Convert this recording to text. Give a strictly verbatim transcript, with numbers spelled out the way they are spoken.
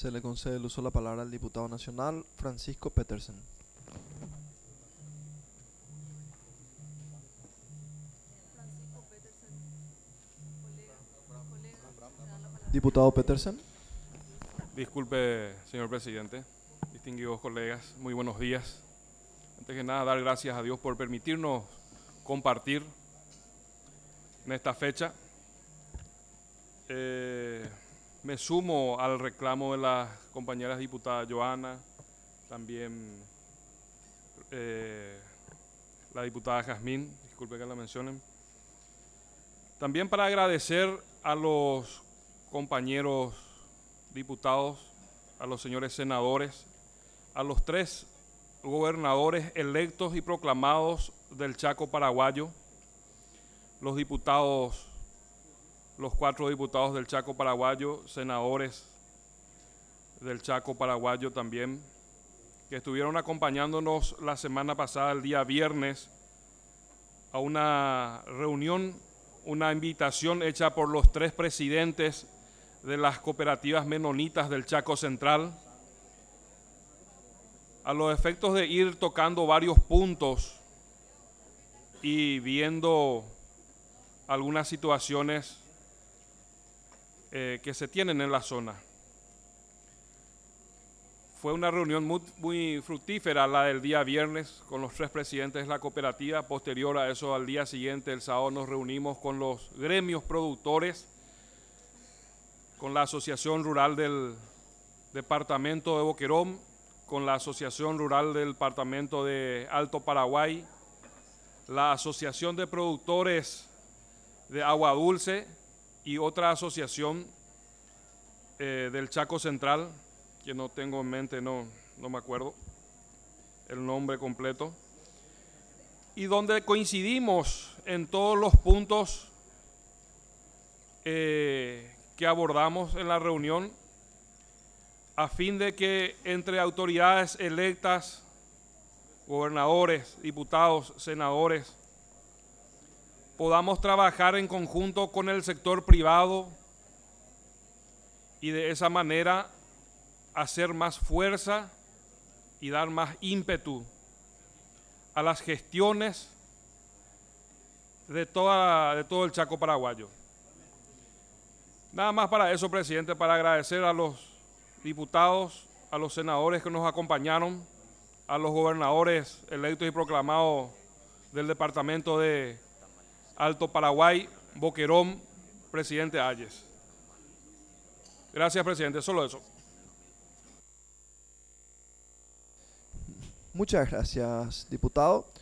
Se le concede el uso de la palabra al diputado nacional Francisco Petersen. Diputado Petersen. Disculpe, señor presidente, distinguidos colegas, muy buenos días. Antes que nada, dar gracias a Dios por permitirnos compartir en esta fecha. Eh, me sumo al reclamo de las compañeras diputadas Joana, también eh, la diputada Jazmín, disculpe que la mencionen. También para agradecer a los compañeros diputados, a los señores senadores, a los tres gobernadores electos y proclamados del Chaco paraguayo, los diputados, los cuatro diputados del Chaco paraguayo, senadores del Chaco paraguayo también, que estuvieron acompañándonos la semana pasada, el día viernes, a una reunión, una invitación hecha por los tres presidentes de las cooperativas menonitas del Chaco Central, a los efectos de ir tocando varios puntos y viendo algunas situaciones eh, que se tienen en la zona. Fue una reunión muy, muy fructífera la del día viernes con los tres presidentes de la cooperativa. Posterior a eso, al día siguiente, el sábado, nos reunimos con los gremios productores, con la Asociación Rural del Departamento de Boquerón, con la Asociación Rural del Departamento de Alto Paraguay, la Asociación de Productores de Agua Dulce y otra asociación eh, del Chaco Central, que no tengo en mente, no, no me acuerdo el nombre completo, y donde coincidimos en todos los puntos eh, que abordamos en la reunión, a fin de que entre autoridades electas, gobernadores, diputados, senadores, podamos trabajar en conjunto con el sector privado y de esa manera hacer más fuerza y dar más ímpetu a las gestiones de, toda, de todo el Chaco paraguayo. Nada más para eso, presidente, para agradecer a los diputados, a los senadores que nos acompañaron, a los gobernadores electos y proclamados del departamento de Alto Paraguay, Boquerón, presidente Ayes. Gracias, presidente, solo eso. Muchas gracias, diputado.